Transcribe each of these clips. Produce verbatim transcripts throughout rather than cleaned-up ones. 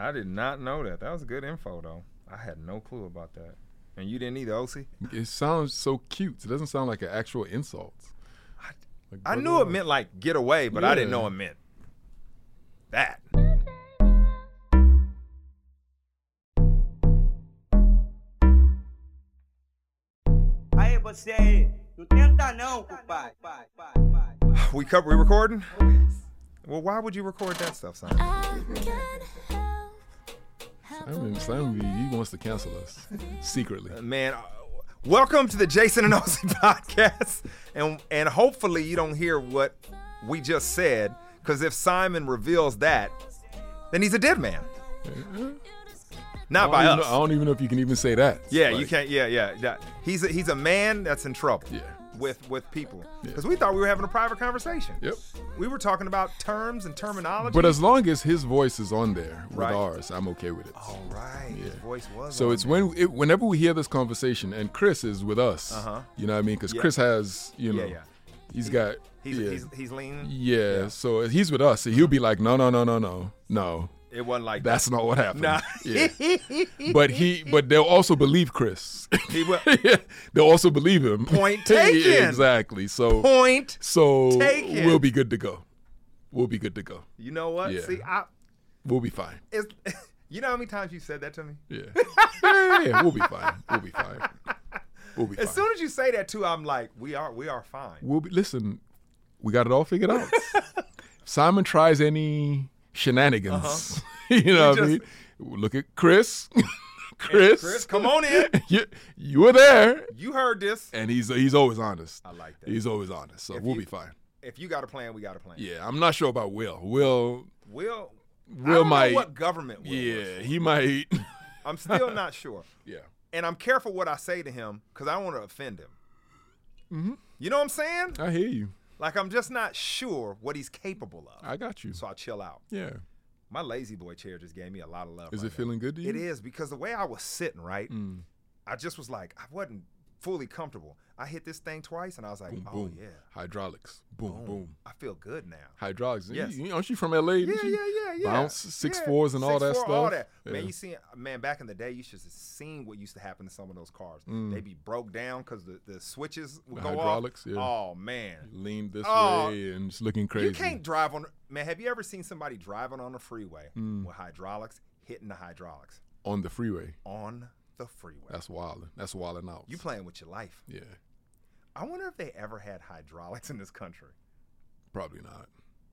I did not know that. That was good info, though. I had no clue about that. And you didn't either, O C? It sounds so cute. It doesn't sound like an actual insult. I, like, I knew it meant, like, get away, but yeah. I didn't know it meant that. Aí você, não tenta não, compadre. We cover, we recording? Oh, yes. Well, why would you record that stuff, Simon? Simon, Simon, he wants to cancel us secretly. Uh, man, uh, welcome to the Jason and O C podcast, and and hopefully you don't hear what we just said, because if Simon reveals that, then he's a dead man. Mm-hmm. Not by us. Know, I don't even know if you can even say that. Yeah, like, you can't. Yeah, yeah. yeah. He's a, he's a man that's in trouble. Yeah. With with people, because yeah. we thought we were having a private conversation. Yep. We were talking about terms and terminology. But as long as his voice is on there with right. ours, I'm okay with it. All right. Yeah. His voice was. So on it's there. when it, whenever we hear this conversation, and Chris is with us. Uh-huh. You know what I mean? Because yeah. Chris has, you know, yeah, yeah. he's he, got. He's, yeah. he's he's leaning. Yeah, yeah. So he's with us. So he'll be like, no, no, no, no, no, no. It wasn't like that's that. not what happened. Nah. Yeah. But he, but they'll also believe Chris. He will. Yeah. They'll also believe him. Point taken. Yeah, exactly. So point. So taken. We'll be good to go. We'll be good to go. You know what? Yeah. See, I. We'll be fine. It's, you know how many times you said that to me? Yeah. yeah, yeah, we'll be fine. We'll be fine. We'll be as fine. soon as you say that too, I'm like, we are, we are fine. We'll be. Listen, we got it all figured out. Simon tries any shenanigans. Uh-huh. You know what I mean? Look at Chris. Chris. Chris, come on in. you, you were there. You heard this. And he's he's always honest. I like that. He's always honest. So if we'll you, be fine. If you got a plan, we got a plan. Yeah, I'm not sure about Will. Will. Will. Will I don't might. know what government Will Yeah, works for. he might. I'm still not sure. Yeah. And I'm careful what I say to him because I don't want to offend him. Mm-hmm. You know what I'm saying? I hear you. Like, I'm just not sure what he's capable of. I got you. So I chill out. Yeah. My lazy boy chair just gave me a lot of love. Is right it feeling now. good to you? It is, because the way I was sitting, right, mm. I just was like, I wasn't fully comfortable. I hit this thing twice, and I was like, boom, oh, boom. yeah. Hydraulics. Boom, boom, boom. I feel good now. Hydraulics. Yes. You, aren't you from L A? Yeah, yeah, yeah, yeah. Bounce, six yeah. fours and six, all that four, stuff. All that. Yeah. Man, you see, man, back in the day, you should have seen what used to happen to some of those cars. Mm. They'd be broke down because the, the switches would the go hydraulics, off. Yeah. Oh, man. You lean this oh, way and it's looking crazy. You can't drive on, man, have you ever seen somebody driving on the freeway mm. with hydraulics, hitting the hydraulics? On the freeway. On the freeway. That's wilding. That's wilding out. You playing with your life. Yeah. I wonder if they ever had hydraulics in this country. Probably not.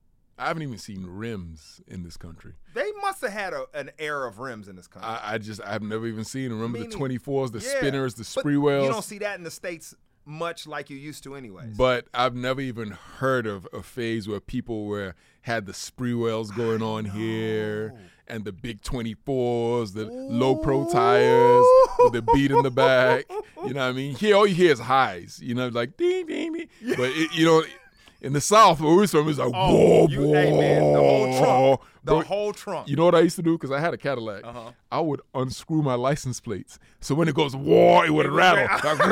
I haven't even seen rims in this country. They must have had a, an era of rims in this country. I, I just, I've never even seen them. Remember Meaning, the twenty-fours, the yeah, spinners, the but spree wheels? You don't see that in the States much like you used to anyways. But I've never even heard of a phase where people were had the spree wheels going on here and the big twenty-fours, the Ooh. low pro tires with the beat in the back. You know what I mean? Here, all you hear is highs. You know, like ding, ding, ding. Yeah. But it, you know, in the South, where we're from, it's like oh, whoa, you, whoa, hey man, the whole trunk, the but, whole trunk. You know what I used to do? Because I had a Cadillac. Uh-huh. I would unscrew my license plates, so when it goes whoa, it would rattle.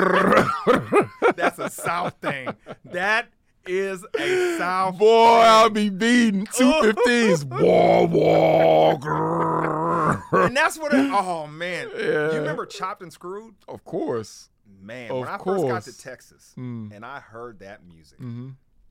That's a South thing. That is a South boy. thing. I'll be beating two fifteens. Whoa, whoa. And that's what. It, oh man, yeah. You remember Chopped and Screwed? Of course. Man, of when I course. first got to Texas mm. and I heard that music, mm-hmm.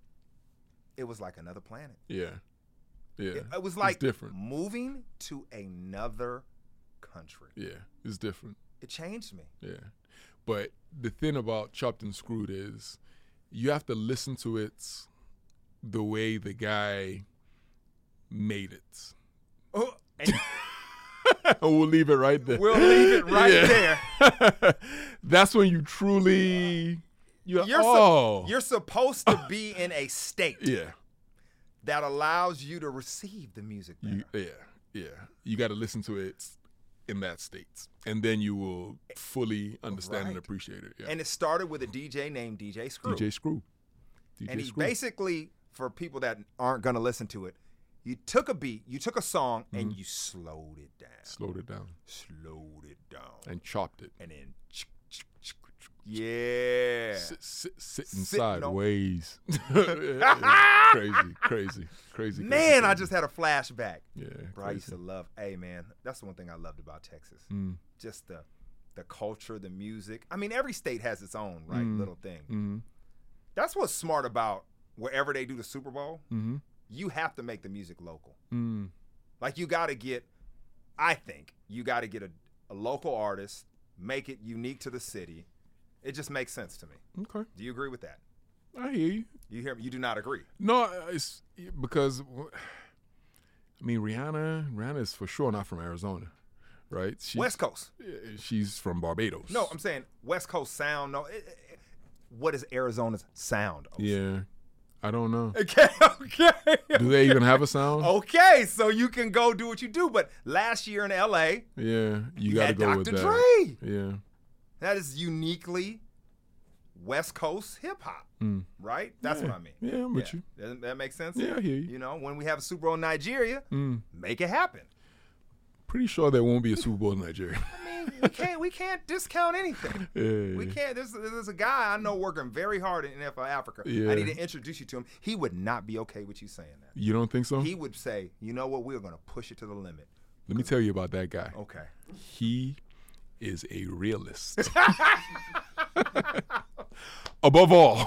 it was like another planet. Yeah, yeah. It, it was like it's different. moving to another country. Yeah, it's different. It changed me. Yeah, but the thing about Chopped and Screwed is you have to listen to it the way the guy made it. Oh, and we'll leave it right there. We'll leave it right yeah. there. That's when you truly, you're, you're, oh. su- you're supposed to be in a state yeah. that allows you to receive the music better. You, yeah, yeah. You got to listen to it in that state, and then you will fully understand right. and appreciate it. Yeah. And it started with a D J named D J Screw. D J Screw. D J and he Screw. basically, for people that aren't going to listen to it, you took a beat, you took a song, mm-hmm. and you slowed it down. Slowed it down. Slowed it down. And chopped it. And then Yeah. Sit, sit, sitting Sitting on- sideways. crazy, crazy, crazy. Man, crazy. I just had a flashback. Yeah. Bro, I used crazy. to love. Hey, man, that's the one thing I loved about Texas. Mm. Just the, the culture, the music. I mean, every state has its own right Mm. little thing. Mm-hmm. That's what's smart about wherever they do the Super Bowl. Mm-hmm. You have to make the music local. Mm. Like you got to get. I think you got to get a, a local artist, make it unique to the city. It just makes sense to me. Okay. Do you agree with that? I hear you. You hear me? You do not agree. No, it's because I mean Rihanna. Rihanna is for sure not from Arizona, right? She, West Coast. She's from Barbados. No, I'm saying West Coast sound. No, it, it, what is Arizona's sound? Yeah, I don't know. Okay, okay. Do they even have a sound? Okay, so you can go do what you do. But last year in L A, Yeah, you you got to had go Doctor with that. Dre. Yeah. That is uniquely West Coast hip hop, Mm. right? That's Yeah. what I mean. Yeah, I'm with you. Doesn't that make sense? Yeah, I hear you. You know, when we have a Super Bowl in Nigeria, Mm. make it happen. Pretty sure there won't be a Super Bowl in Nigeria. I mean, we can't we can't discount anything. yeah. We can't. There's, there's a guy I know working very hard in N F L Africa. Yeah. I need to introduce you to him. He would not be okay with you saying that. You don't think so? He would say, you know what, we're going to push it to the limit. Let me tell you about that guy. Okay. He is a realist. Above all.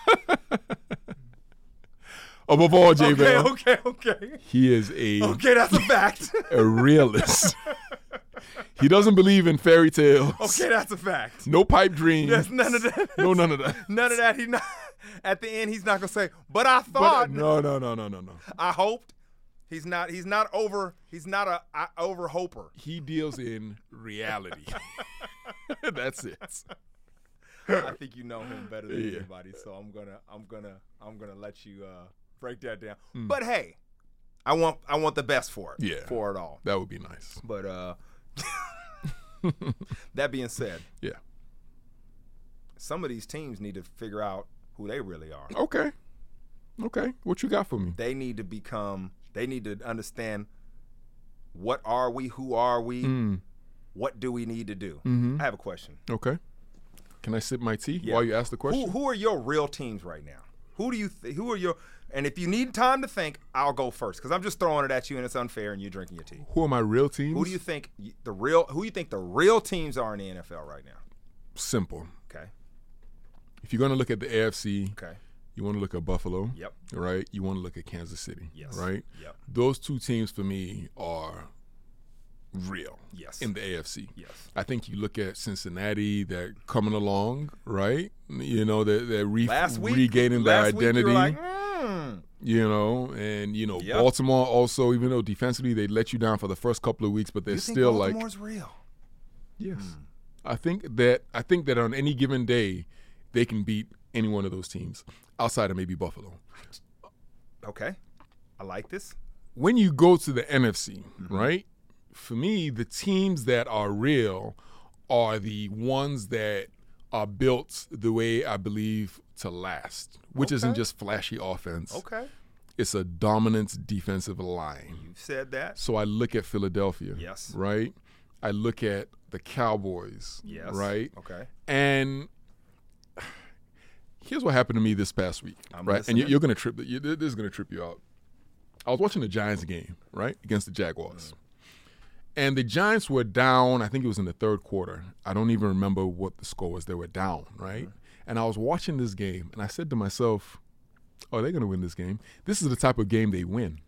Above all, J Okay, Bell, okay, okay. he is a Okay, that's a fact. a realist. He doesn't believe in fairy tales. Okay, that's a fact. No pipe dreams. Yes, none of that. No, none of that. None of that. He not at the end. He's not gonna say. But I But, thought. no, no, no, no, no, no. I hoped. He's not. He's not over. He's not a, a over hoper. He deals in reality. That's it. I think you know him better than Yeah. anybody. So I'm gonna. I'm gonna. I'm gonna let you uh, break that down. Mm. But hey, I want. I want the best for it. Yeah. For it all. That would be nice. But uh, that being said, Yeah. some of these teams need to figure out who they really are. Okay. Okay. What you got for me? They need to become. They need to understand. What are we? Who are we? Mm. What do we need to do? Mhm. I have a question. Okay. Can I sip my tea Yeah. while you ask the question? Who, who are your real teams right now? Who do you? Th- who are your? And if you need time to think, I'll go first because I'm just throwing it at you and it's unfair and you're drinking your tea. Who are my real teams? Who do you think y- the real? Who you think the real teams are in the N F L right now? Simple. Okay. If you're going to look at the A F C, Okay. you want to look at Buffalo. Yep. Right? You want to look at Kansas City. Yes. Right? Yep. Those two teams for me are real. Yes. In the A F C. Yes. I think you look at Cincinnati, they're coming along, right? You know, they're, they're re- Last week, regaining their last identity. Week you were like, mm. You know, and, you know, Yep. Baltimore also, even though defensively they let you down for the first couple of weeks, but they're You think still like, Baltimore's real? yes. I think that I think that on any given day, they can beat any one of those teams outside of maybe Buffalo. Okay. I like this. When you go to the N F C, Mm-hmm. right? For me, the teams that are real are the ones that are built the way I believe to last, which isn't Okay. just flashy offense. Okay. It's a dominant defensive line. You've said that. So I look at Philadelphia, Yes. right? I look at the Cowboys, Yes. right? Okay. And here's what happened to me this past week, I'm right? listening. And you- you're going to trip. You, this is going to trip you out. I was watching the Giants game, right, against the Jaguars, and the Giants were down. I think it was in the third quarter. I don't even remember what the score was. They were down, right? And I was watching this game, and I said to myself, "Oh, they're going to win this game. This is the type of game they win,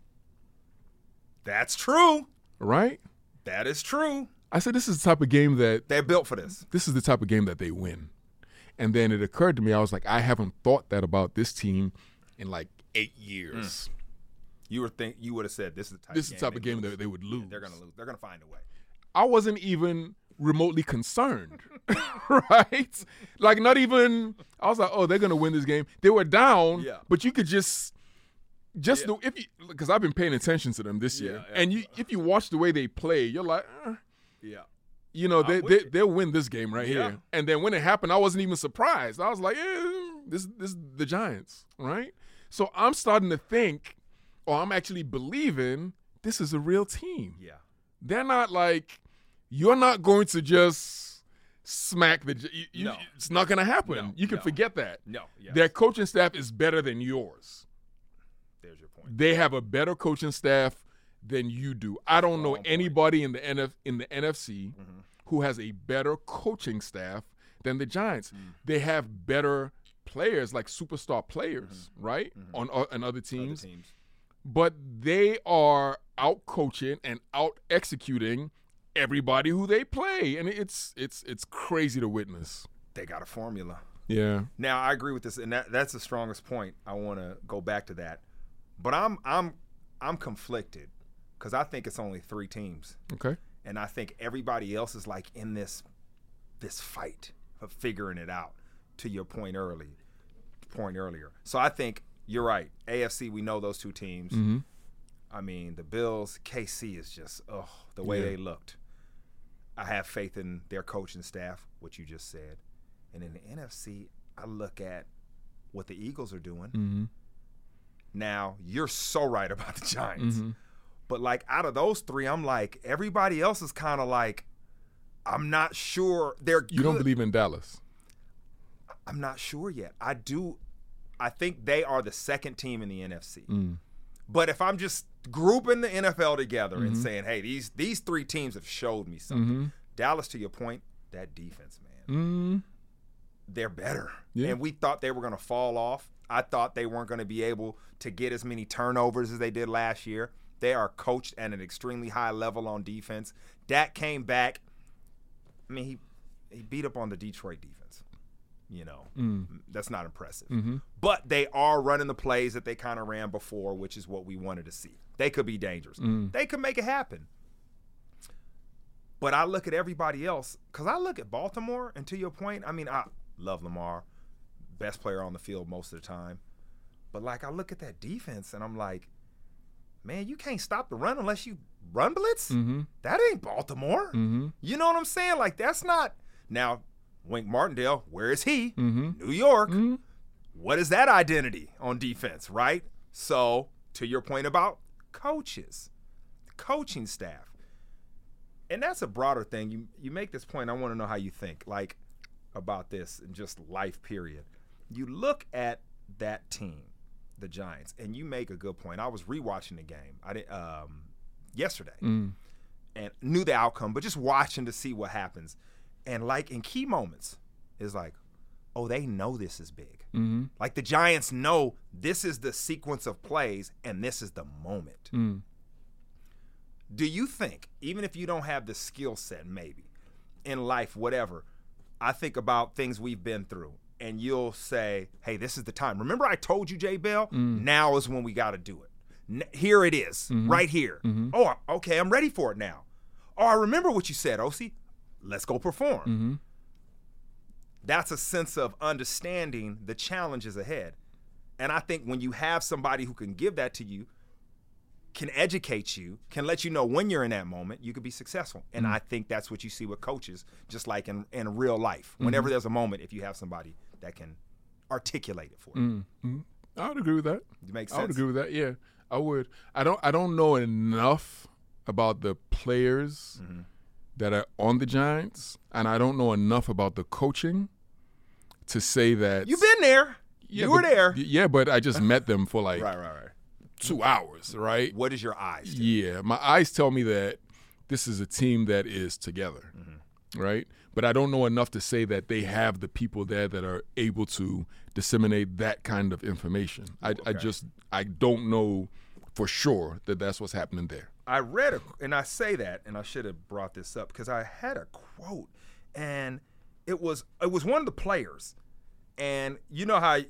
That's true. right?" That is true. I said, "This is the type of game that They're built for this. this is the type of game that they win." And then it occurred to me, I was like, I haven't thought that about this team in like eight years. You were think you would have said this is the type. This of is the type they of game lose. that they would lose. They're gonna lose. They're gonna find a way. I wasn't even remotely concerned, right? Like not even. I was like, oh, they're gonna win this game. They were down, Yeah. but you could just, just Yeah. the, if you because I've been paying attention to them this Yeah, year, yeah. and you if you watch the way they play, you're like, eh, Yeah. you know, I'm they, with they you. they'll win this game right Yeah. here. And then when it happened, I wasn't even surprised. I was like, eh, this this is the Giants, right? So I'm starting to think, or I'm actually believing this is a real team. Yeah. They're not like, you're not going to just smack the. You, you, No. It's not going to happen. No, you can no. forget that. No, yes. Their coaching staff is better than yours. There's your point. They have a better coaching staff than you do. I don't know Strong point. anybody in the N F in the N F C Mm-hmm. who has a better coaching staff than the Giants. Mm. They have better players, like superstar players, right, on uh, on other teams. Other teams. But they are out coaching and out executing everybody who they play, and it's it's it's crazy to witness. They got a formula. Yeah. Now I agree with this, and that, that's the strongest point. I want to go back to that, but I'm I'm I'm conflicted because I think it's only three teams, Okay. and I think everybody else is like in this this fight of figuring it out. To your point early, point earlier. So I think you're right. A F C, we know those two teams. Mm-hmm. I mean, the Bills, K C is just oh the way Yeah. they looked. I have faith in their coaching staff, what you just said. And in the N F C, I look at what the Eagles are doing. Mm-hmm. Now, you're so right about the Giants. Mm-hmm. But, like, out of those three, I'm like, everybody else is kind of like, I'm not sure they're You don't good. believe in Dallas? I'm not sure yet. I do. I think they are the second team in the N F C. Mm. But if I'm just grouping the N F L together and Mm-hmm. saying, hey, these these three teams have showed me something. Mm-hmm. Dallas, to your point, that defense, man. Mm-hmm. They're better. Yeah. And we thought they were going to fall off. I thought they weren't going to be able to get as many turnovers as they did last year. They are coached at an extremely high level on defense. Dak came back. I mean, he he beat up on the Detroit defense. You know, Mm. that's not impressive. Mm-hmm. But they are running the plays that they kind of ran before, which is what we wanted to see. They could be dangerous. Mm. They could make it happen. But I look at everybody else, because I look at Baltimore, and to your point, I mean, I love Lamar, best player on the field most of the time. But, like, I look at that defense, and I'm like, man, you can't stop the run unless you run blitz? Mm-hmm. That ain't Baltimore. Mm-hmm. You know what I'm saying? Like, that's not – now, Wink Martindale, where is he? Mm-hmm. New York. Mm-hmm. What is that identity on defense, right? So, to your point about coaches, coaching staff, and that's a broader thing. You you make this point, I want to know how you think, like, about this and just life, period. You look at that team, the Giants, and you make a good point. I was rewatching the game I did, um, yesterday Mm. and knew the outcome, but just watching to see what happens. And, like, in key moments, it's like, oh, they know this is big. Mm-hmm. Like, the Giants know this is the sequence of plays and this is the moment. Mm. Do you think, even if you don't have the skill set, maybe, in life, whatever, I think about things we've been through, and you'll say, hey, this is the time. Remember I told you, Jay Bell? Mm. Now is when we got to do it. N- here it is, Mm-hmm. right here. Mm-hmm. Oh, okay, I'm ready for it now. Oh, I remember what you said, O C. Let's go perform. Mm-hmm. That's a sense of understanding the challenges ahead. And I think when you have somebody who can give that to you, can educate you, can let you know when you're in that moment, you could be successful. And Mm-hmm. I think that's what you see with coaches, just like in, in real life. Whenever Mm-hmm. there's a moment, if you have somebody that can articulate it for you. Mm-hmm. I would agree with that. It makes I would sense. agree with that. Yeah, I would. I don't. I don't know enough about the players Mhm. that are on the Giants, and I don't know enough about the coaching to say that You've been there. Yeah, you were but- there. Yeah, but I just met them for like Right, right, right. two hours, right? What is your eyes? to? Yeah, my eyes tell me that this is a team that is together, Mm-hmm. right? But I don't know enough to say that they have the people there that are able to disseminate that kind of information. I, I Okay. just I don't know for sure that that's what's happening there. I read, a, and I say that, and I should have brought this up because I had a quote, and it was it was one of the players, and you know how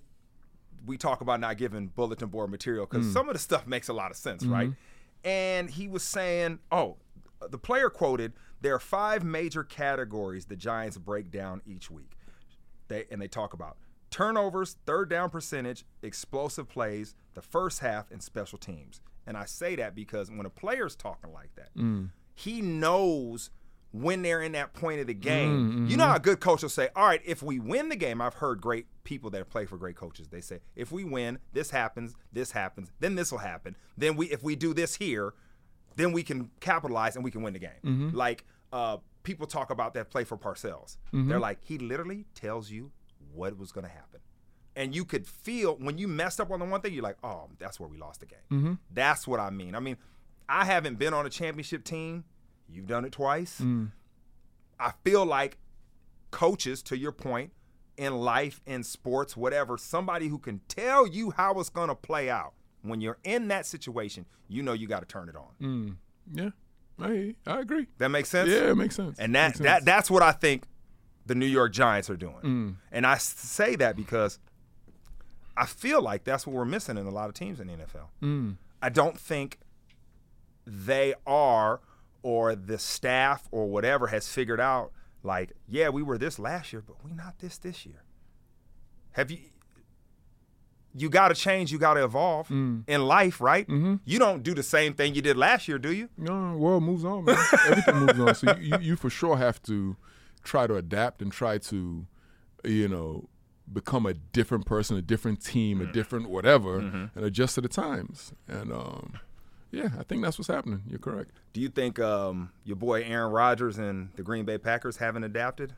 we talk about not giving bulletin board material because Mm. some of the stuff makes a lot of sense, Mm-hmm. right? And he was saying, oh, the player quoted, there are five major categories the Giants break down each week. They and they talk about turnovers, third down percentage, explosive plays, the first half, and special teams. And I say that because when a player's talking like that, Mm. he knows when they're in that point of the game. Mm, You know mhm. how a good coach will say, all right, if we win the game, I've heard great people that play for great coaches. They say, if we win, this happens, this happens, then this will happen. Then we, if we do this here, then we can capitalize and we can win the game. Mm-hmm. Like uh, people talk about that play for Parcells. Mm-hmm. They're like, he literally tells you what was going to happen. And you could feel when you messed up on the one thing, you're like, oh, that's where we lost the game. Mm-hmm. That's what I mean. I mean, I haven't been on a championship team. You've done it twice. Mm. I feel like coaches, to your point, in life, in sports, whatever, somebody who can tell you how it's going to play out. When you're in that situation, you know you got to turn it on. Mm. Yeah, I I agree. That makes sense? Yeah, it makes sense. And that makes sense. that that's what I think the New York Giants are doing. Mm. And I say that because I feel like that's what we're missing in a lot of teams in the N F L. Mm. I don't think they are, or the staff or whatever has figured out, like, yeah, we were this last year, but we're not this this year. Have you – you got to change. You got to evolve Mm. in life, right? Mm-hmm. You don't do the same thing you did last year, do you? No, world moves on, man. Everything moves on. So you, you, you for sure have to try to adapt and try to, you know, become a different person, a different team, a different whatever, Mm-hmm. and adjust to the times. And, um, yeah, I think that's what's happening. You're correct. Do you think um, your boy Aaron Rodgers and the Green Bay Packers haven't adapted?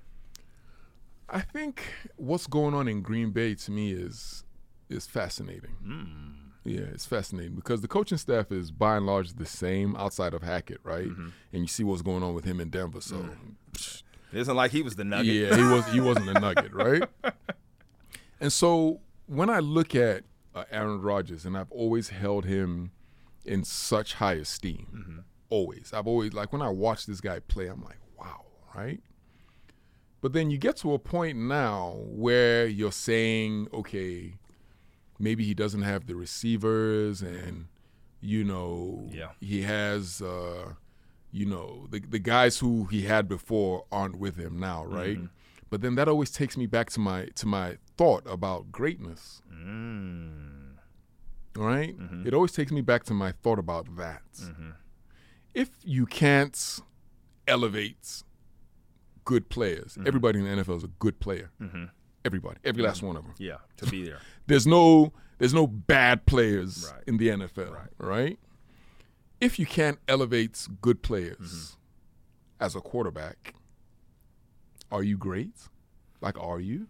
I think what's going on in Green Bay to me is is fascinating. Mm. Yeah, it's fascinating because the coaching staff is by and large the same outside of Hackett, right? Mm-hmm. And you see what's going on with him in Denver. So, Mm. It isn't like he was the nugget. yeah, he was he wasn't a nugget, right? And so when I look at uh, Aaron Rodgers, and I've always held him in such high esteem, Mm-hmm. always. I've always like when I watch this guy play, I'm like, wow, right? But then you get to a point now where you're saying, okay, maybe he doesn't have the receivers, and you know, Yeah. he has, uh, you know, the the guys who he had before aren't with him now, right? Mm-hmm. But then that always takes me back to my to my thought about greatness, Mm. right? Mm-hmm. It always takes me back to my thought about that. Mm-hmm. If you can't elevate good players, Mm-hmm. everybody in the N F L is a good player. Mm-hmm. Everybody, every last one of them. Yeah, to be there. There's no there's no bad players Right. in the N F L, Right. right? If you can't elevate good players Mm-hmm. as a quarterback, are you great? Like, are you?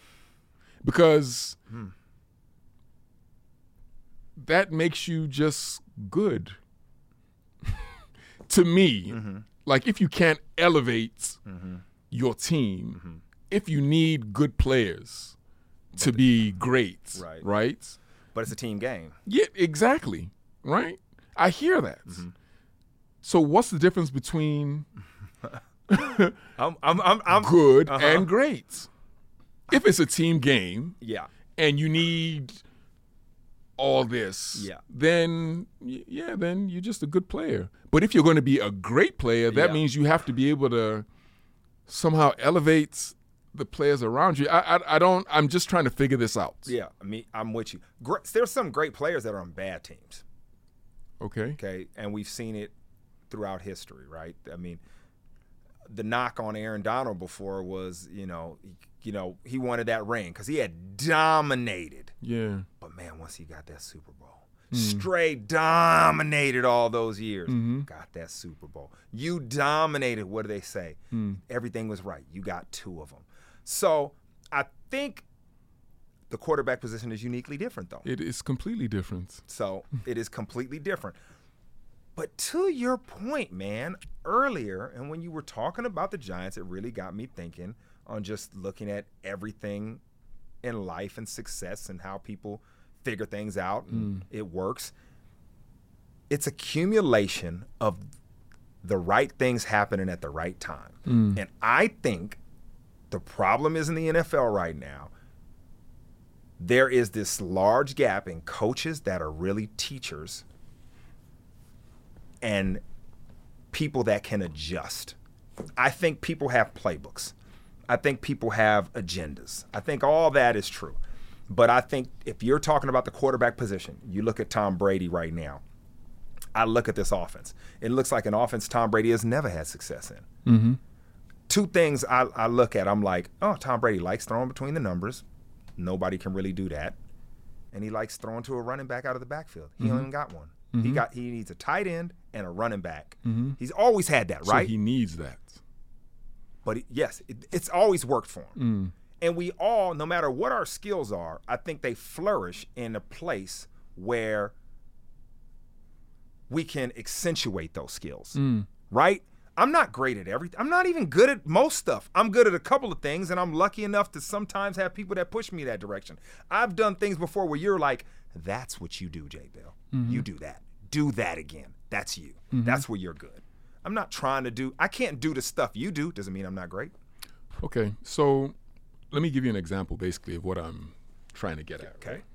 Because Hmm. that makes you just good. To me, Mm-hmm. like if you can't elevate Mm-hmm. your team, Mm-hmm. if you need good players to be great, Right. right? But it's a team game. Yeah, exactly. Right? I hear that. Mm-hmm. So what's the difference between I'm, I'm, I'm, I'm good Uh-huh. and great? If it's a team game Yeah. and you need all this, Yeah. then y- yeah, then you're just a good player. But if you're going to be a great player, that Yeah. means you have to be able to somehow elevate the players around you. I, I, I don't. I'm just trying to figure this out. Yeah. I mean, I'm with you. Great, there's some great players that are on bad teams. Okay. Okay, and we've seen it throughout history, right? I mean, the knock on Aaron Donald before was, you know, he, you know, he wanted that ring because he had dominated. Yeah. But man, once he got that Super Bowl, straight dominated all those years. Mhm. Got that Super Bowl. You dominated. What do they say? Mm. Everything was right. You got two of them. So I think the quarterback position is uniquely different, though. It is completely different. So it is completely different. But to your point, man, earlier, and when you were talking about the Giants, it really got me thinking on just looking at everything in life and success and how people figure things out and it works. It's accumulation of the right things happening at the right time. And I think the problem is in the N F L right now, there is this large gap in coaches that are really teachers and people that can adjust. I think people have playbooks. I think people have agendas. I think all that is true. But I think if you're talking about the quarterback position, you look at Tom Brady right now. I look at this offense. It looks like an offense Tom Brady has never had success in. Mm-hmm. Two things I, I look at, I'm like, oh, Tom Brady likes throwing between the numbers. Nobody can really do that. And he likes throwing to a running back out of the backfield. He Mm-hmm. don't even got one. He Mm-hmm. got he needs a tight end and a running back. Mm-hmm. He's always had that, right? So he needs that. But he, yes, it, it's always worked for him. Mm. And we all, no matter what our skills are, I think they flourish in a place where we can accentuate those skills, Mm. right? I'm not great at everything. I'm not even good at most stuff. I'm good at a couple of things, and I'm lucky enough to sometimes have people that push me that direction. I've done things before where you're like, that's what you do, J. Bill. Mm-hmm. You do that. Do that again. That's you. Mm-hmm. That's where you're good. I'm not trying to do, I can't do the stuff you do. Doesn't mean I'm not great. Okay, so let me give you an example, basically, of what I'm trying to get at. Okay. Right?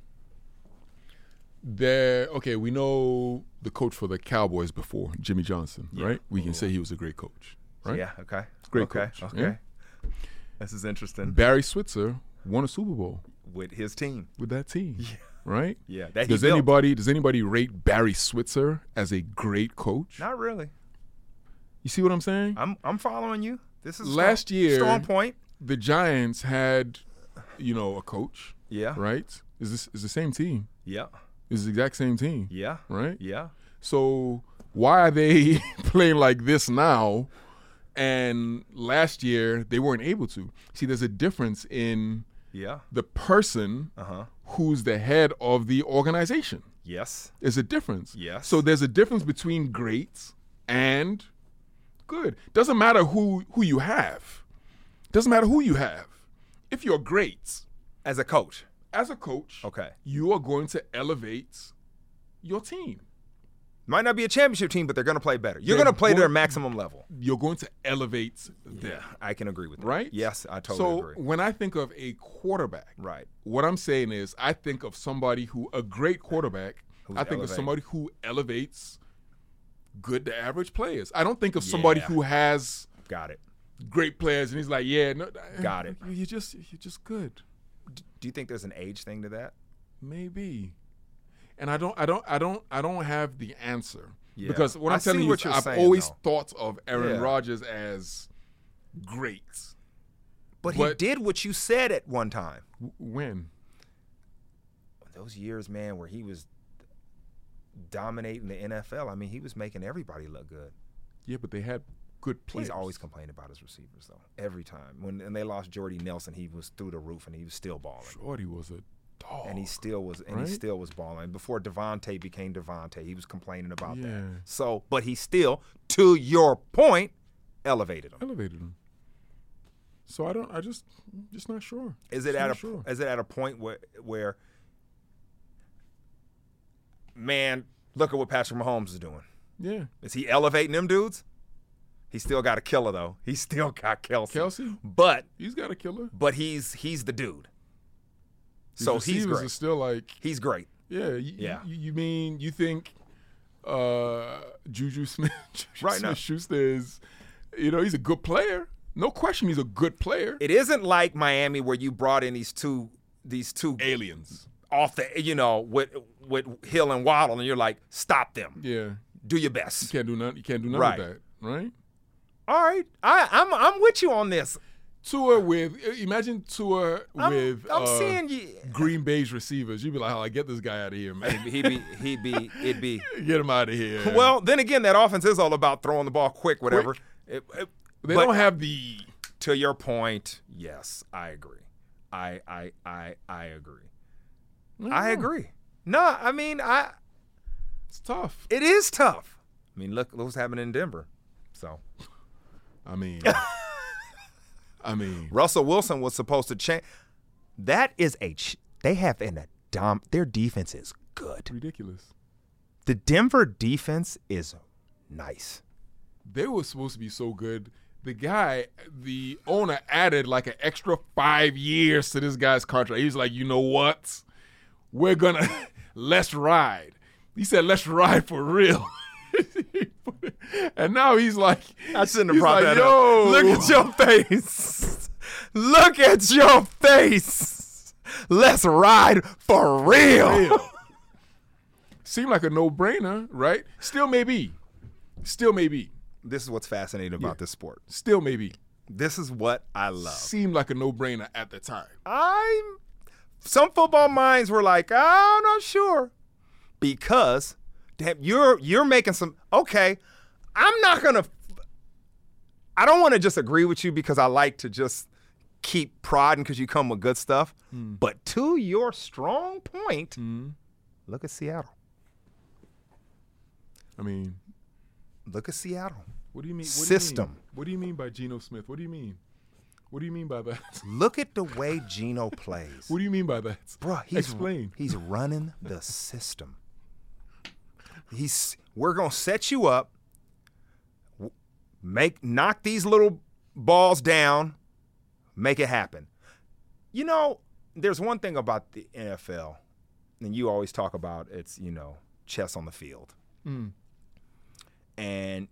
There, okay, we know the coach for the Cowboys before, Jimmy Johnson, Yeah. right? We can say he was a great coach, right? Yeah, okay. Great okay, coach, Okay. yeah? This is interesting. Barry Switzer won a Super Bowl With his team. with that team, right? Yeah. That he Does built. anybody does anybody rate Barry Switzer as a great coach? Not really. You see what I'm saying? I'm I'm following you. This is Last strong, year- strong point. The Giants had, you know, a coach, Yeah. right? Is this is the same team? Yeah. It's the exact same team, Yeah. right? Yeah. So why are they playing like this now? And last year they weren't able to. See, there's a difference in Yeah. the person Uh-huh. who's the head of the organization. Yes. There's a difference. Yes. So there's a difference between great and good. Doesn't matter who who you have. Doesn't matter who you have. If you're great As a coach. as a coach, Okay. you are going to elevate your team. Might not be a championship team, but they're going to play better. You're They're going to play to their going- maximum level. You're going to elevate them, I can agree with that. right? Yes, I totally so agree. when I think of a quarterback, Right. what I'm saying is I think of somebody who, a great quarterback, Who's I think elevating. of somebody who elevates good to average players. I don't think of somebody Yeah. who has Got it. great players and he's like, yeah, no, Got it. You're just, you're just good. Do you think there's an age thing to that? Maybe. And I don't, I don't, I don't, I don't have the answer Yeah. because what I I'm telling see you what is you're I've saying, always though. thought of Aaron Yeah. Rodgers as great. But, he But- did what you said at one time. W- when? Those years, man, where he was dominating the N F L. I mean, he was making everybody look good. Yeah, but they had good players. He's always complained about his receivers, though. Every time. When and they lost Jordy Nelson, he was through the roof and he was still balling. Shorty was a dog. And he still was, and right? he still was balling. Before Devontae became Devontae, he was complaining about Yeah. that. So, but he still, to your point, elevated him. elevated him. So I don't. I just, just not sure. Is it Just at not a sure. is it at a point where where man, look at what Patrick Mahomes is doing. Yeah, Is he elevating them dudes? He still got a killer though. He still got Kelsey. Kelsey, But he's got a killer. but he's he's the dude. His So he's receivers great. are still like, He's great. yeah, you, Yeah. You, you mean you think uh, Juju Smith, Juju Right now. Smith-Schuster is, you know, he's a good player. No question, he's a good player. It isn't like Miami where you brought in these two these two Aliens. off the you know with with Hill and Waddle, and you're like, stop them. Yeah, Do your you best. can't do nothing. You can't do nothing Right. with that, right? All right, I, I'm I'm with you on this. Tour with imagine tour I'm, with I'm uh, seeing you. Green Bay's receivers. You'd be like, oh, get this guy out of here, man. He'd be he'd be it'd be. Get him out of here. Well, then again, that offense is all about throwing the ball quick, whatever. It- it- they but don't have the. to your point, yes, I agree. I I I I agree. I agree. No, I mean I. It's tough. It is tough. I mean, look, look what's happening in Denver. So I mean, I mean, Russell Wilson was supposed to change. That is a. Ch- they have an a dom. Their defense is good. ridiculous. The Denver defense is nice. They were supposed to be so good. The guy, the owner, added like an extra five years to this guy's contract. He's like, you know what? We're gonna let's ride. He said, let's ride for real. And now he's like, I shouldn't have he's brought like, that Yo. up. Look at your face. Look at your face. Let's ride for real. Real. Seemed like a no-brainer, right? Still maybe. Still maybe. This is what's fascinating about Yeah. this sport. Still maybe. This is what I love. Seemed like a no-brainer at the time. I'm. Some football minds were like, "I'm not sure," because damn, you're you're making some. Okay, I'm not gonna. I don't want to just agree with you because I like to just keep prodding because you come with good stuff. Mm. But to your strong point, Mm. look at Seattle. I mean, Look at Seattle. what do you mean? What System. Do you mean? What do you mean by Geno Smith? What do you mean? What do you mean by that? Look at the way Geno plays. What do you mean by that? Bruh, he's, Explain. He's running the system. He's we're gonna set you up, w- make knock these little balls down, make it happen. You know, there's one thing about the N F L, and you always talk about it's, you know, chess on the field. Mm. And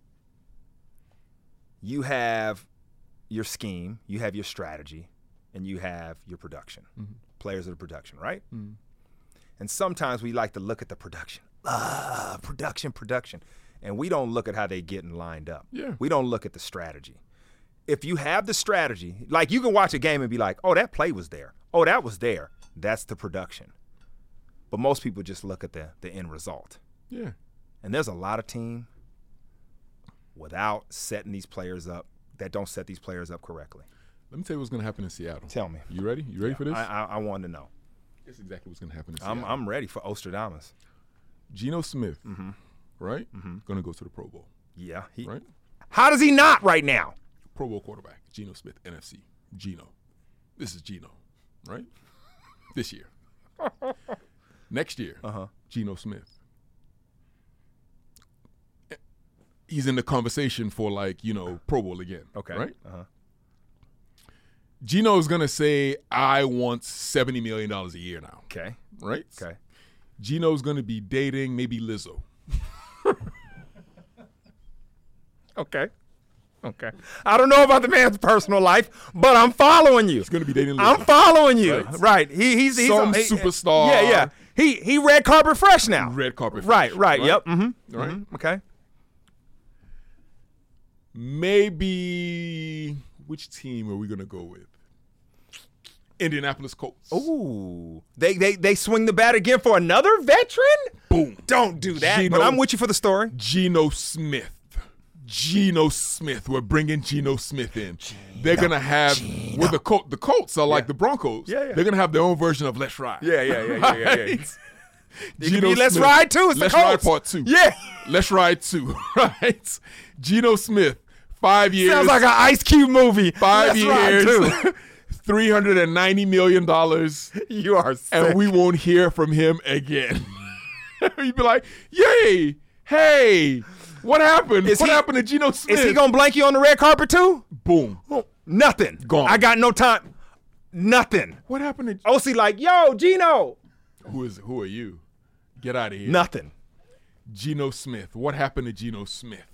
you have your scheme, you have your strategy, and you have your production. Mm-hmm. Players of the production, right? Mm. And sometimes we like to look at the production. Ah, production, production. And we don't look at how they getting lined up. Yeah. We don't look at the strategy. If you have the strategy, like you can watch a game and be like, oh, that play was there. Oh, that was there. That's the production. But most people just look at the, the end result. Yeah. And there's a lot of team without setting these players up that don't set these players up correctly. Let me tell you what's going to happen in Seattle. Tell me. You ready? You ready for this? I, I, I want to know. It's exactly what's going to happen in I'm, Seattle. I'm ready for Ostradamus. Geno Smith, Mm-hmm. right? Mm-hmm. Going to go to the Pro Bowl, Yeah. He, right? How does he not right now? Pro Bowl quarterback, Geno Smith, N F C. Geno. This is Geno, right? This year. Next year, Uh-huh. Geno Smith. He's in the conversation for, like, you know, Pro Bowl again. Okay. Right? Uh-huh. Geno's going to say, I want seventy million dollars a year now. Okay. Right? Okay. Geno's going to be dating maybe Lizzo. Okay. Okay. I don't know about the man's personal life, but I'm following you. He's going to be dating Lizzo. I'm following you. Right. Right. He, he's, he's Some he- superstar. Yeah, yeah. He he red carpet fresh now. Red carpet. Right, fresh, right. Yep. Mm-hmm. Right? Mhm. Okay. Maybe which team are we going to go with? Indianapolis Colts. Ooh. They they they swing the bat again for another veteran? Boom. Don't do that. Geno- But I'm with you for the story. Geno Smith. Geno Smith. We're bringing Geno Smith in. They're going to have with the Col- the Colts are like Yeah. the Broncos. Yeah, yeah. They're going to have their own version of Let's Ride. Yeah, yeah, yeah, yeah, yeah, yeah. Right? It could be Let's Ride too. It's the Let's Ride Colts. Part Two. Yeah. Let's Ride Two. Right. Geno Smith. Five years. Sounds like an Ice Cube movie. Five Let's Ride years. too. Three hundred and ninety million dollars. You are sick. And we won't hear from him again. You'd be like, yay, hey, what happened? Is what he- happened to Geno Smith? Is he gonna blank you on the red carpet too? Boom. Nothing. Gone. I got no time. Nothing. What happened to O C like, yo, Geno. who is who are you? Get out of here. Nothing. Geno Smith. What happened to Geno Smith?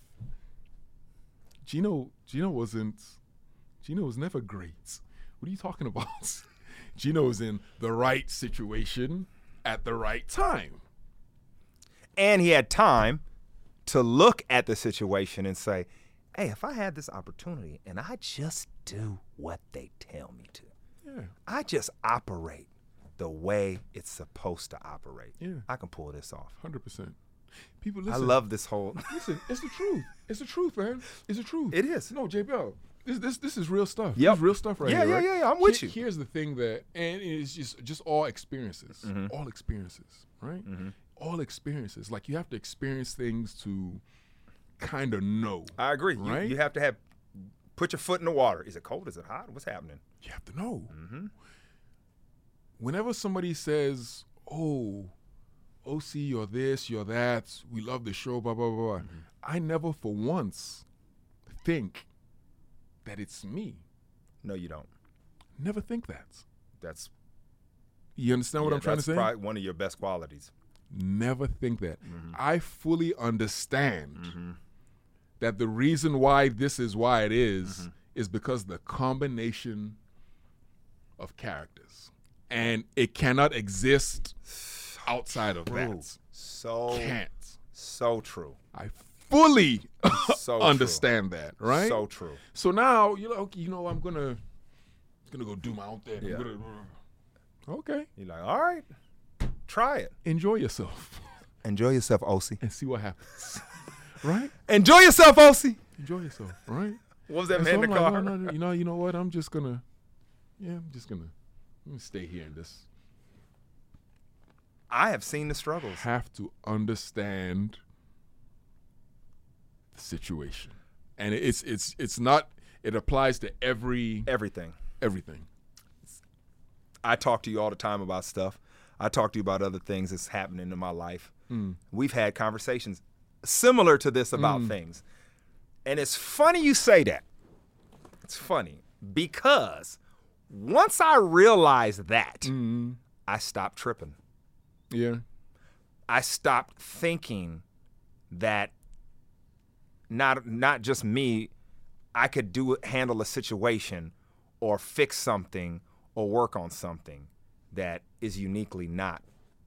Geno Geno wasn't Geno was never great. What are you talking about? Geno was in the right situation at the right time. And he had time to look at the situation and say, hey, if I had this opportunity and I just do what they tell me to, Yeah. I just operate the way it's supposed to operate, Yeah. I can pull this off. one hundred percent. People I listen. love this whole. Listen, it's the truth. It's the truth, man. It's the truth. It is. No, J B L. This this this is real stuff. Yep. This is real stuff right Yeah, here. yeah, right? yeah, yeah, I'm with Here- you. Here's the thing that, and it's just just all experiences, all experiences, right? All experiences. Like you have to experience things to kind of know. I agree. You, Right? you have to have put your foot in the water. Is it cold? Is it hot? What's happening? You have to know. Whenever somebody says, "Oh, O C, you're this, you're that. We love the show," blah blah blah, blah," I never for once think that it's me. No, you don't. Never think that. That's You understand what yeah, I'm trying to that's say? probably one of your best qualities. Never think that. Mm-hmm. I fully understand that the reason why this is why it is, Mm-hmm. is because the combination of characters. And it cannot exist outside of True. that. So Can't. so true. I fully So understand that, right? So true. So now you're like, okay, you know, I'm gonna gonna go do my own thing. I'm Yeah. gonna- okay. You're like, all right, try it. Enjoy yourself. Enjoy yourself, O C. and see what happens. Right? Enjoy yourself, O C. Enjoy yourself, right? What was that And man so in the I'm like, car? no, no, you know, you know what? I'm just gonna, yeah, I'm just gonna, let me stay here and just I have seen the struggles. have to understand the situation, and it's it's it's not. It applies to every Everything. everything. I talk to you all the time about stuff. I talk to you about other things that's happening in my life. Mm. We've had conversations similar to this about Mm. things. And it's funny you say that. It's funny because once I realized that, Mm. I stopped tripping. Yeah. I stopped thinking that not not just me, I could do it, handle a situation or fix something or work on something that is uniquely not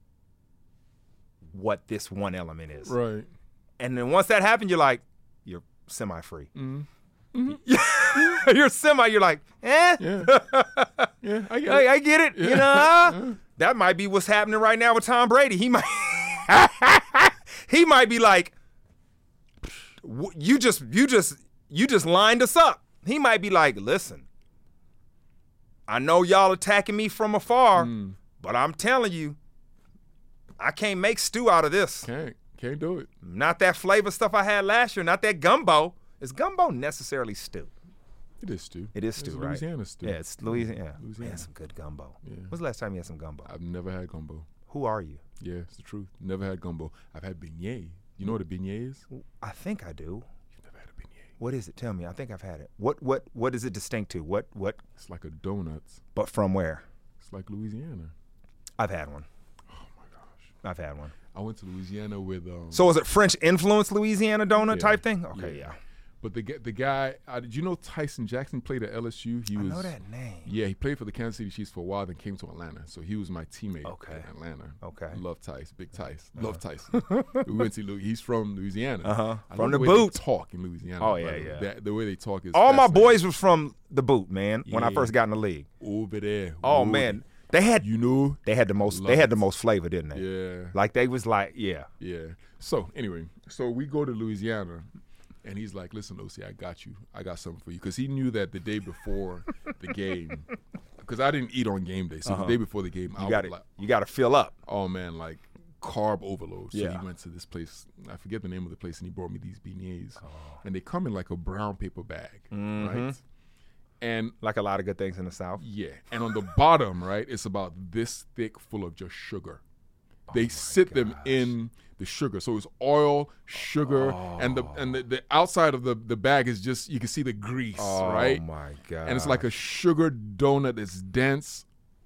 what this one element is. Right. And then once that happened, you're like, you're semi-free. Mm. You're semi, you're like, eh, Yeah. Yeah. I get I, it. I get it. You know, huh? That might be what's happening right now with Tom Brady. He might, he might be like, "W- you just, you just, you just lined us up. He might be like, listen, I know y'all attacking me from afar, Mm. but I'm telling you, I can't make stew out of this. Can't can't do it. Not that flavor stuff I had last year. Not that gumbo. Is gumbo necessarily stew? It is stew. It is It's stew, right? Louisiana stew. Yeah, it's Louisiana. Louisiana. Man, some good gumbo. Yeah. When's the last time you had some gumbo? I've never had gumbo. Who are you? Yeah, it's the truth. Never had gumbo. I've had beignet. You know what a beignet is? I think I do. You've never had a beignet. What is it? Tell me. I think I've had it. What what what is it distinct to? What what It's like a donuts. but from where? It's like Louisiana. I've had one. Oh my gosh. I've had one. I went to Louisiana with um. So is it French influenced Louisiana donut Yeah. type thing? Okay, Yeah. yeah. But the gu- the guy, uh, did you know Tyson Jackson played at L S U? He I was. know that name. Yeah, he played for the Kansas City Chiefs for a while, then came to Atlanta. So he was my teammate Okay. in Atlanta. Okay. Love Tice, big Tice. Love Tyson. we went to Lou- he's from Louisiana. Uh-huh. I From love the way boot. They talk in Louisiana. Oh, by yeah, the way. yeah. That- the way they talk is All my fascinating. boys was from the boot, man, when I Yeah. first got in the league. over there. Oh Woody. man. They had You know? they had the most Love they had it. the most flavor, didn't they? Yeah. Like they was like, yeah. Yeah. So anyway, so we go to Louisiana, and he's like, "Listen, O C, I got you. I got something for you." Because he knew that the day before the game, because I didn't eat on game day, so Uh-huh. the day before the game, I You got was it. like, You got to fill up. "Oh man, like carb overload." So Yeah. he went to this place. I forget the name of the place, and he brought me these beignets, Oh. and they come in like a brown paper bag, Mm-hmm. right? And Like a lot of good things in the South. yeah, and on the bottom, right, it's about this thick, full of just sugar. They sit them in the sugar, so it's oil, sugar, and the and the, the outside of the, the bag is just you can see the grease, Oh right? my god. And it's like a sugar donut that's dense.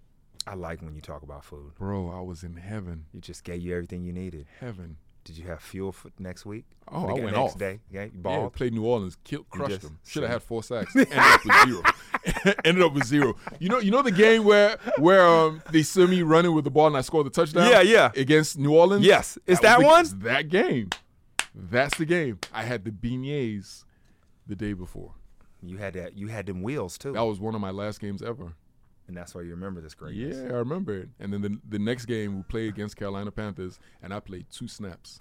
I like when you talk about food. Bro, I was in heaven, You just gave you everything you needed. heaven. Did you have fuel for next week? Oh, For I the went next off. day. Yeah, you Yeah, balled. played New Orleans, killed, crushed just- them. Should have had four sacks. Ended up with zero. Ended up with zero. You know, you know the game where where um, they saw me running with the ball and I scored the touchdown. Yeah, yeah. Against New Orleans. Yes. Is was that the- one? it's that game. That's the game. I had the beignets the day before. You had that. You had them wheels too, That was one of my last games ever. and that's why you remember this greatness. Yeah, I remember it. And then the the next game we played against Carolina Panthers, and I played two snaps.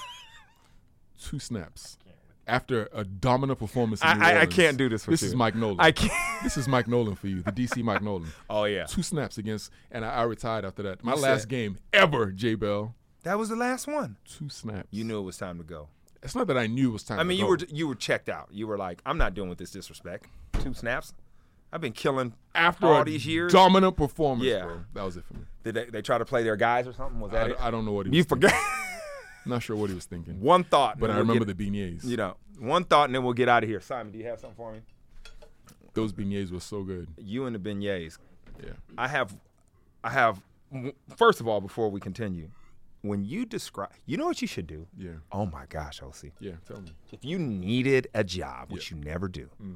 two snaps. After a dominant performance in I- New I- I Orleans. can't do this with This you. is Mike Nolan. I can't. This is Mike Nolan for you, the D C Mike Nolan. Oh yeah. Two snaps against, and I, I retired after that. My You last said- game ever, J Bell. That was the last one. Two snaps. You knew it was time to go. It's not that I knew it was time. I mean, to you go. were you were checked out. You were like, I'm not dealing with this disrespect. Two snaps. I've been killing after all a these years. dominant performance. Yeah. Bro. That was it for me. Did they, they try to play their guys or something? Was that I, it? I don't know what he was You thinking. forgot. Not sure what he was thinking. One thought. and But then I we'll remember get- the beignets. You know, one thought, and then we'll get out of here. Simon, do you have something for me? Those beignets were so good. You and the beignets. Yeah. I have, I have. First of all, before we continue, when you describe, you know what you should do? Yeah. Oh my gosh, O C. Yeah. Tell me. If you needed a job, which Yeah. you never do, Mm.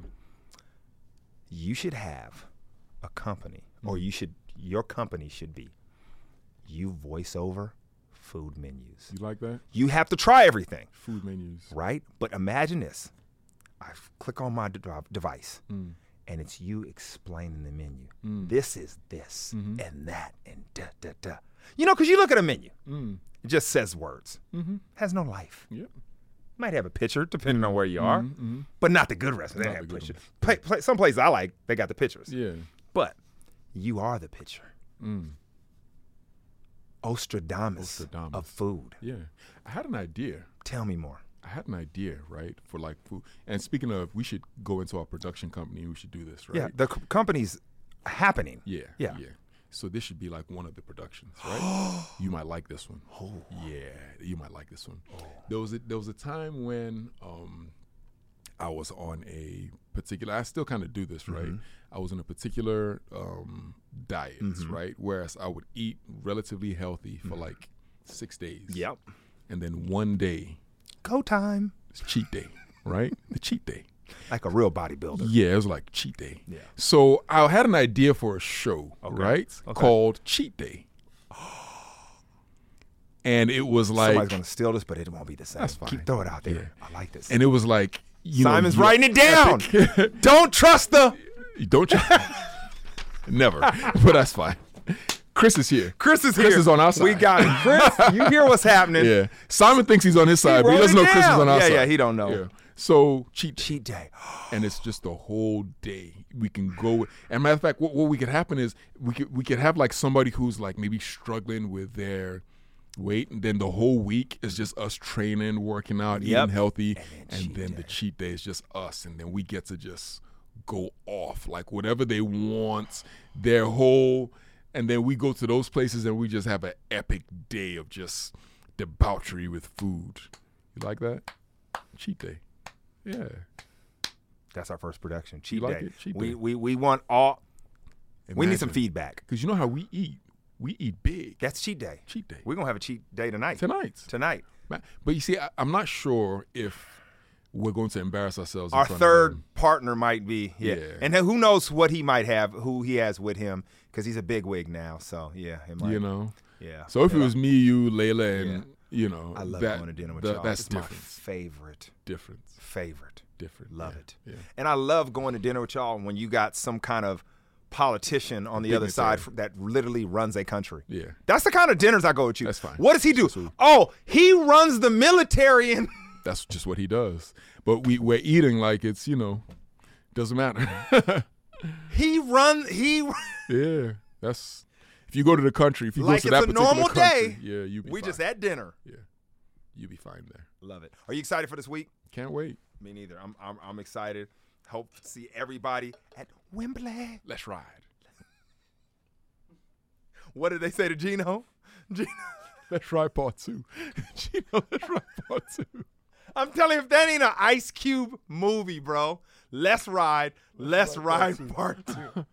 you should have a company, or you should, your company should be, you voice over food menus. You like that? You have to try everything, Food menus. right? But imagine this. I f- click on my de- device, Mm. and it's you explaining the menu. Mm. This is this Mhm. and that and da da da. You know, because you look at a menu, Mm. it just says words, Mm-hmm. has no life. Yep. Might have a picture depending on where you are, Mm-hmm. but not the good restaurants. They Not have the good pictures. Play, play, some places I like, they got the pictures. Yeah. But you are the picture. Mm. Ostradamus, Ostradamus. of food. Yeah. I had an idea. Tell me more. I had an idea, right, for like food. And speaking of, we should go into our production company. We should do this, right? Yeah, the c- company's happening. Yeah. Yeah. Yeah. So this should be like one of the productions, right? You might like this one. Oh. Yeah, you might like this one. There was a, there was a time when um, I was on a particular. I still kind of do this, right? Mm-hmm. I was on a particular um, diet, Mhm. right? Whereas I would eat relatively healthy for like six days. Yep. And then one day, Go time. it's cheat day, right? The cheat day. Like a real bodybuilder. Yeah, it was like cheat day. Yeah. So I had an idea for a show, Okay. right? Okay. Called Cheat Day. And it was Somebody's like, gonna steal this, but it won't be the same. That's fine. Keep throw it out there. Yeah. I like this. and it was like, you Simon's know, writing it down. epic- Don't trust the Don't you? Never. But that's fine. Chris is here. Chris is Chris here. is on our side. We got it. Chris, you hear what's happening. Yeah. Simon thinks he's on his side, but he wrote doesn't it know Chris is down. on our Yeah, side. yeah, he don't know. Yeah. So cheat day. Cheat day. And it's just the whole day. We can go. And matter of fact, what, what we could happen is we could we could have like somebody who's like maybe struggling with their weight, and then the whole week is just us training, working out, Yep. eating healthy, And and then then, cheat the day. cheat day is just us, and then we get to just go off like whatever they want, their whole, and then we go to those places and we just have an epic day of just debauchery with food. You like that? Cheat day. Yeah. That's our first production. Cheat like day. it? Cheat we day. we we want all. We need some Imagine. feedback. Because you know how we eat. We eat big. That's cheat day. Cheat day. We're gonna have a cheat day tonight. Tonight. Tonight. Ma- But you see, I, I'm not sure if we're going to embarrass ourselves. in Our front of third them. partner might be yeah. Yeah. And then who knows what he might have, who he has with him, because he's a big wig now. So yeah, it might, You know? yeah. So if yeah. it was me, you, Layla, and, you know, I love that, going to dinner with that- y'all. that's It's my different. favorite, Different. favorite. Different. Love Yeah, it. Yeah. And I love going to dinner with y'all when you got some kind of politician on the other side Dignitary. f- that literally runs a country. Yeah. That's the kind of dinners I go with you. That's fine. What does he do? So- Oh, he runs the military and That's just what he does. But we, we're eating like it's, you know, doesn't matter. he run he Yeah. That's, if you go to the country, if you like go to it's that a particular normal country, day. yeah, you be We fine. just had dinner. Yeah. You be fine there. Love it. Are you excited for this week? Can't wait. Me neither. I'm I'm, I'm excited. Hope to see everybody at Wembley. Let's ride. What did they say to Gino? Gino. Let's ride part two. Gino, let's ride part two. I'm telling you, if that ain't an Ice Cube movie, bro. Let's ride. Let's, ride, part two.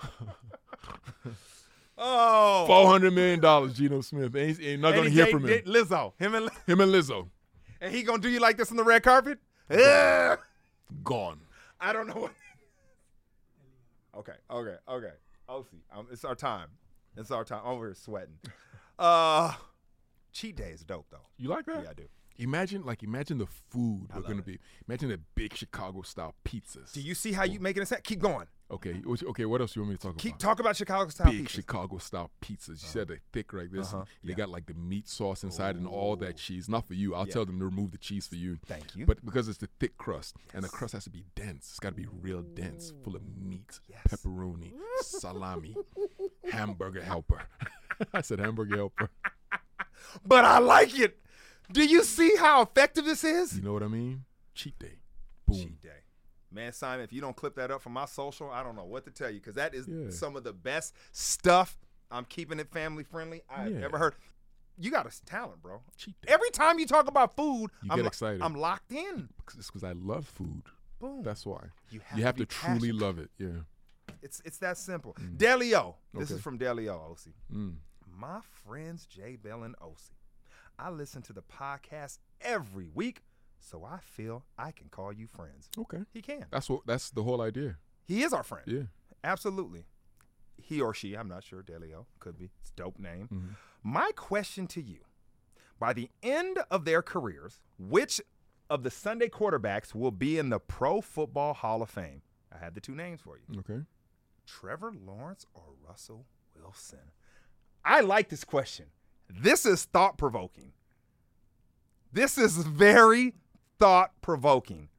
oh. Four hundred million dollars, Geno Smith. Ain't, ain't not And gonna he hear gave- from him. did Lizzo. Him and Li- Him and Lizzo, and he gonna do you like this on the red carpet? Ugh. gone. I don't know what. Okay, okay, okay. O C, um, it's our time. It's our time. Over here sweating. Uh, cheat day is dope though. You like that? Yeah, I do. Imagine, like, imagine the food we're love gonna it. be. Imagine the big Chicago style pizzas. Do you see how you making it sound? Keep going. Okay, what- okay. What else you want me to talk Keep about? talk about Chicago style Big pizzas. Chicago style pizzas. You said they're thick like this. Uh-huh. They Yeah. got like the meat sauce inside and all that cheese. Not for you. I'll Yeah. tell them to remove the cheese for you. Thank you. But because it's the thick crust, and the crust has to be dense. It's got to be real dense, full of meat, Yes. pepperoni, salami, hamburger helper. I said hamburger helper. But I like it. Do you see how effective this is? You know what I mean? Cheat day. Boom. Cheat day. Man, Simon, if you don't clip that up from my social, I don't know what to tell you because that is Yeah. some of the best stuff. I'm keeping it family friendly I've Yeah. ever heard. You got a talent, bro. Cheat day. Every time you talk about food, You I'm, get lo- excited. I'm locked in. It's because I love food. Boom. That's why. You have You have to to, be truly passionate. love it. Yeah. It's it's that simple. Delio. This Okay. is from Delio, O C. Mm. My friends J Bell and O C. I listen to the podcast every week, so I feel I can call you friends. Okay. He can. That's what. That's the whole idea. He is our friend. Yeah. Absolutely. He or she, I'm not sure, Delio, could be. It's a dope name. Mhm. My question to you, by the end of their careers, which of the Sunday quarterbacks will be in the Pro Football Hall of Fame? I had the two names for you. Okay. Trevor Lawrence or Russell Wilson? I like this question. This is thought-provoking. This is very thought-provoking.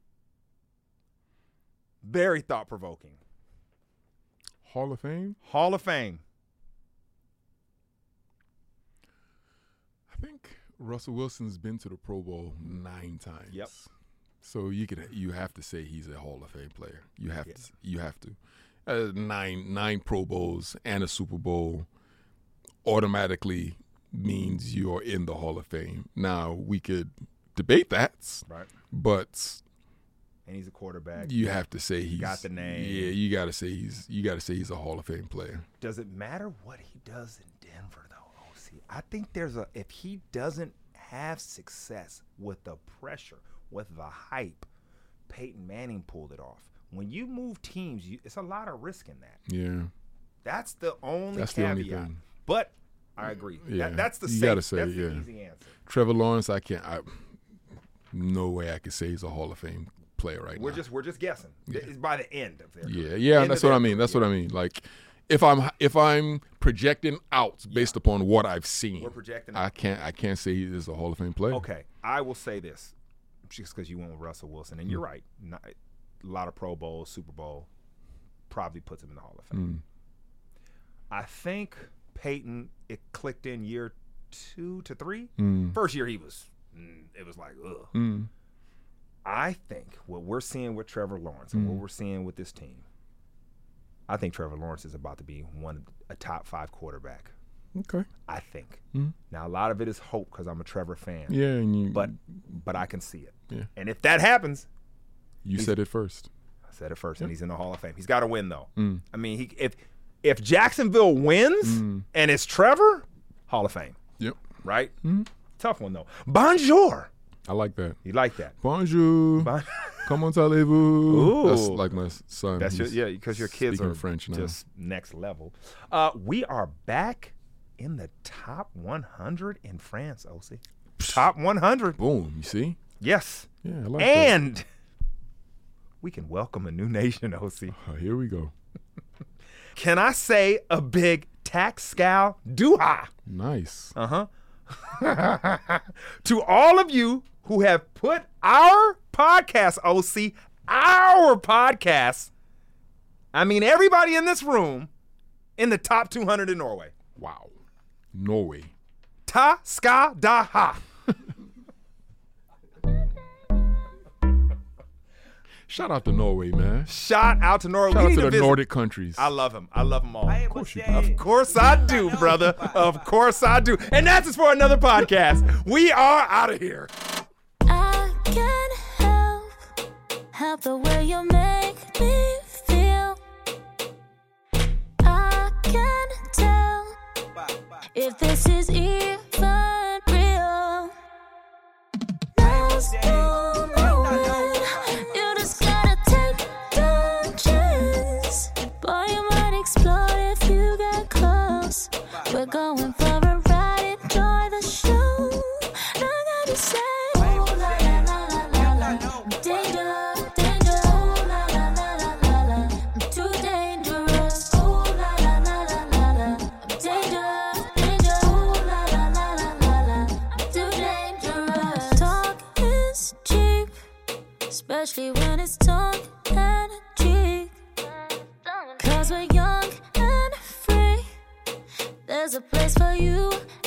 Very thought-provoking. Hall of Fame? Hall of Fame. I think Russell Wilson's been to the Pro Bowl nine times. Yep. So you could you have to say he's a Hall of Fame player. You have Yeah. to. You have to. Uh, nine nine Pro Bowls and a Super Bowl automatically means you're in the Hall of Fame. Now we could debate that, Right. but And he's a quarterback. you have to say he's got the name. Yeah, you got to say he's you got to say he's a Hall of Fame player. Does it matter what he does in Denver, though, O C? I think there's a – if he doesn't have success with the pressure, with the hype, Peyton Manning pulled it off. When you move teams, you, it's a lot of risk in that. Yeah, That's the only That's the caveat. only thing. But I agree. Yeah, That, that's the you safe, gotta say, that's yeah. the easy answer. Trevor Lawrence, I can't. I, no way I could say he's a Hall of Fame player right We're now. just we're just guessing. Yeah. It's by the end of their Yeah, career. yeah, End that's of what I their mean. That's career. what I mean. Like, if I'm if I'm projecting out based upon what I've seen, We're projecting I out. can't I can't say he is a Hall of Fame player. Okay, I will say this, just because you went with Russell Wilson, and you're right. Not, a lot of Pro Bowls, Super Bowl, probably puts him in the Hall of Fame. Mm. I think Peyton, it clicked in year two to three. Mm. First year he was, mm, it was like, ugh. Mm. I think what we're seeing with Trevor Lawrence and Mm. what we're seeing with this team, I think Trevor Lawrence is about to be one a top five quarterback. Okay. I think. Mm. Now a lot of it is hope because I'm a Trevor fan. Yeah, and you, But but I can see it. Yeah. And if that happens, you he's- said it first. I said it first, and he's in the Hall of Fame. He's got to win though. Mm. I mean, he if if Jacksonville wins Mm. and it's Trevor, Hall of Fame, Yep. right? Mm. Tough one though. Bonjour. I like that. You like that? Bonjour. Bon- Comment allez-vous? Ooh. That's like my son. That's your, He's yeah, because your kids speaking are French now. just next level. Uh, we are back in the top one hundred in France, O C. Top one hundred. Boom. You see? Yes. Yeah, I like that. And we can welcome a new nation, O C. Uh, here we go. Can I say a big tax-scow doo-ha? Nice. Uh-huh. To all of you who have put our podcast, O C, our podcast, I mean everybody in this room, in the top two hundred in Norway. Wow. Norway. Ta ska da ha. Shout out to Norway, man. Shout out to Norway. Shout We out need to to the visit. Nordic countries. I love him. I love them all. Of course you do. Of course I do, brother. Of course I do. And that's just for another podcast. We are out of here. I can't help, help the way you make me feel. I can't tell if this is even real. No moment, you just gotta take the chance. Boy, you might explode if you get close. We're going for a ride, enjoy the show. Not gonna say, oh la la la la la la, danger, danger, oh la la la la la la, I'm too dangerous, oh la la la la la la, I'm danger, danger, oh la la la la la la, I'm too dangerous. Talk is cheap, especially when it's tongue and cheek. Cause we're young and free. There's a place for you